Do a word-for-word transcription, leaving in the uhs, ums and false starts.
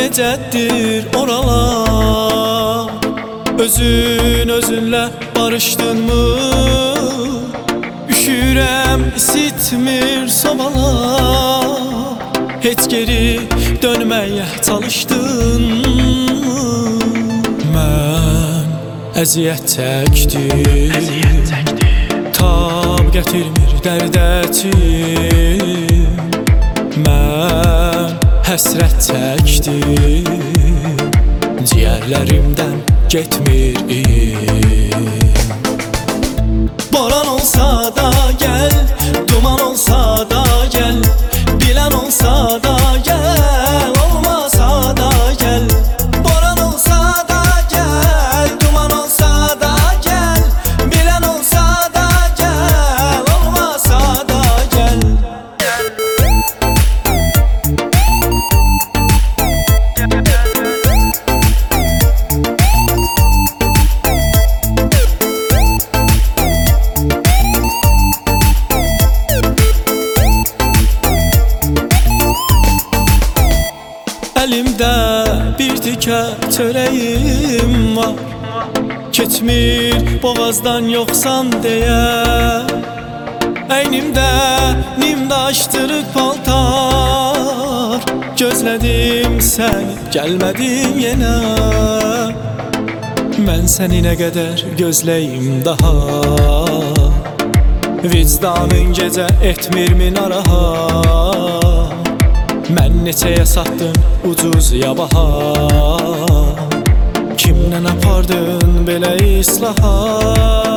necədir oralar? Özün özünlə barışdınmı? Üşürəm, isitmir sobalar. Heç geri dönməyə çalışdınmı? Mən əziyyət çəkdim, tab gətirmir dərdətim. Mən həsrət çəkdim, ciyərlərimdən getmir im. Boran olsa da gəl, duman olsa da gəl, bilən olsa da gəl, olmasa da gəl. Boran olsa da gəl, duman olsa da gəl, bilən olsa da gəl, olmasa da gəl. Əlimdə bir tikə çörəyim var, keçmir boğazdan yoxsan deyə. Əynimdə nimdaşdırıq paltar, gözlədim səni, gəlmədin yenə. Mən səni nə qədər gözləyim daha, vicdanın gecə etmirmi narahat? Mən neçəyə satdın ucuz ya baha, kimlə apardın belə islahat?